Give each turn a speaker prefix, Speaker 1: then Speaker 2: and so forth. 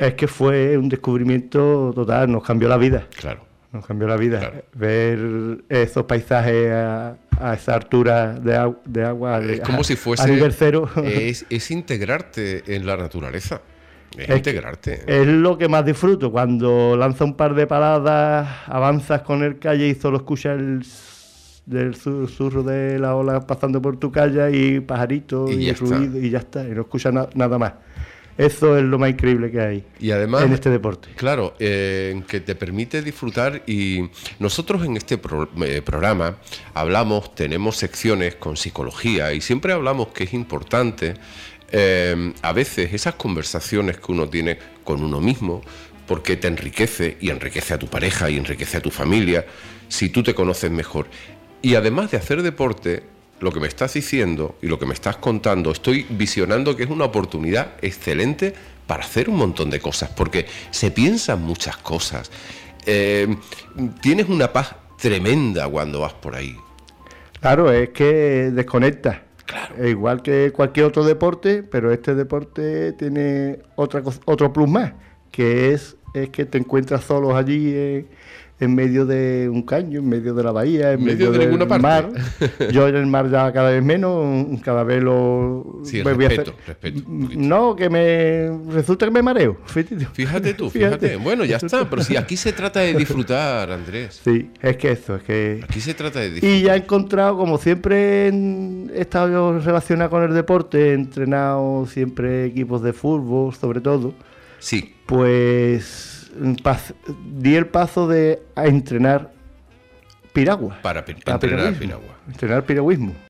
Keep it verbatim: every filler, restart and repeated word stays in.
Speaker 1: Es que fue un descubrimiento total, nos cambió la vida.
Speaker 2: Claro.
Speaker 1: Nos cambió la vida.
Speaker 2: Claro.
Speaker 1: Ver esos paisajes a, a esa altura de, agu- de agua.
Speaker 2: Es
Speaker 1: de-
Speaker 2: como
Speaker 1: a,
Speaker 2: si fuese...
Speaker 1: a nivel cero.
Speaker 2: Es, es integrarte en la naturaleza. Es,
Speaker 1: Es
Speaker 2: integrarte.
Speaker 1: Es lo que más disfruto. Cuando lanza un par de paladas, avanzas con el calle y solo escuchas el del susurro de la ola pasando por tu calle y pajaritos
Speaker 2: Y
Speaker 1: y,
Speaker 2: ya
Speaker 1: el ruido
Speaker 2: está.
Speaker 1: y ya está. Y no escuchas na- nada más. Eso es lo más increíble que hay
Speaker 2: Y además,
Speaker 1: en este deporte.
Speaker 2: claro, eh, que te permite disfrutar. Y nosotros en este pro- eh, programa hablamos, tenemos secciones con psicología y siempre hablamos que es importante eh, a veces esas conversaciones que uno tiene con uno mismo, porque te enriquece y enriquece a tu pareja y enriquece a tu familia si tú te conoces mejor. Y además de hacer deporte, lo que me estás diciendo y lo que me estás contando, estoy visionando que es una oportunidad excelente para hacer un montón de cosas, porque se piensan muchas cosas. Eh, tienes una paz tremenda cuando vas por ahí.
Speaker 1: Claro, es que desconectas.
Speaker 2: Claro.
Speaker 1: Es igual que cualquier otro deporte, pero este deporte tiene otra co- otro plus más, que es, es que te encuentras solos allí en, en medio de un caño, en medio de la bahía, en
Speaker 2: Medio
Speaker 1: medio,
Speaker 2: de
Speaker 1: del
Speaker 2: ninguna parte.
Speaker 1: mar. Yo en el mar ya cada vez menos, cada vez lo...
Speaker 2: Sí,
Speaker 1: voy a
Speaker 2: respeto,
Speaker 1: hacer-
Speaker 2: respeto un poquito.
Speaker 1: No, que me... Resulta que me mareo. Fíjate,
Speaker 2: Fíjate tú, fíjate. Bueno, ya está, pero si aquí se trata de disfrutar, Andrés.
Speaker 1: Sí, es que eso, es que...
Speaker 2: Aquí se trata de disfrutar.
Speaker 1: Y ya he encontrado, como siempre en- he estado yo relacionado con el deporte, he entrenado siempre equipos de fútbol, sobre todo,
Speaker 2: Sí,
Speaker 1: pues pas- di el paso de a entrenar piragua.
Speaker 2: para pi-
Speaker 1: para
Speaker 2: entrenar
Speaker 1: piragüismo.
Speaker 2: piragua.
Speaker 1: Entrenar piragüismo.